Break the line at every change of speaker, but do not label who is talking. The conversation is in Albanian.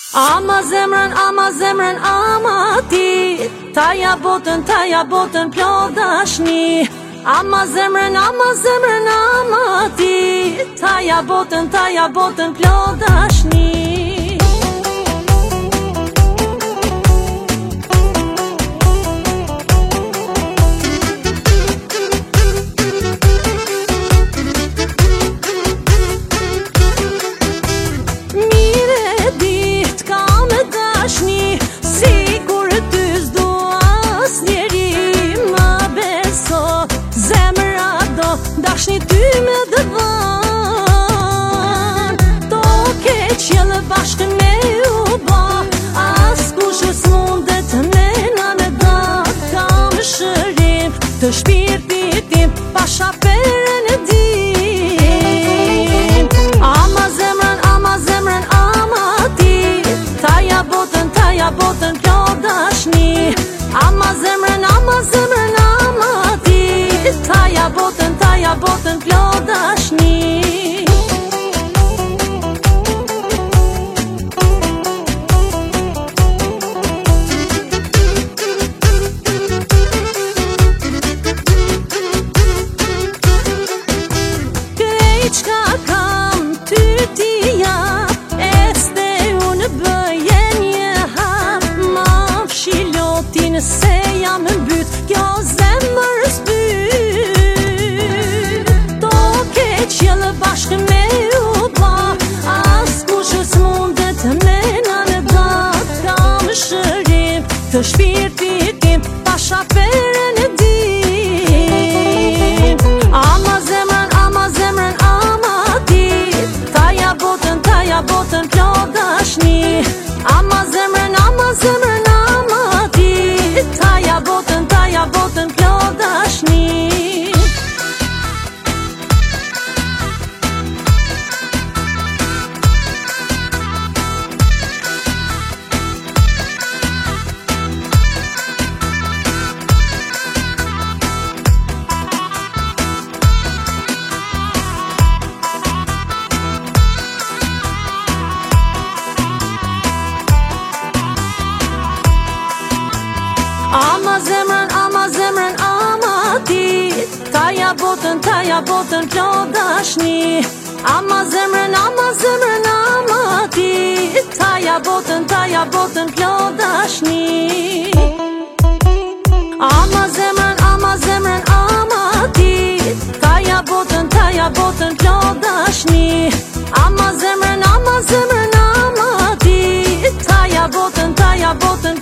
Ama zemrën, ama ti Taja botën plot dashni Ama zemrën, ama ti Taja botën plot dashni Dashni ty me dëvan To keqjellë bashkë me ju ba As kush s'mundet me na me da Kam shërim të shpirtit tim Pasha perën e dim Ama zemrën, ama ti Taja botën plot dashni Ama zemrën, ama ti Taja botën plot dashni Krejt qka kam ty ti jap Este unë bëje një hap Ma fshilotin se jam mbyt Kjo zemër s'byt Qjellë bashkë me ju ba As kush s'mundet me na me da Kam shërim të shpirtit tim Pasha perën e dim Ama zemrën, ama ti Taja botën plot dashni Ama zemrën, ama ti Taja botën plot dashni Ama zemrën, ama ti Taja botën plot dashni Ama zemrën, ama ti Taja botën plot dashni Ama zemrën, ama ti Taja botën plot dashni Ama zemrën, ama ti Taja botën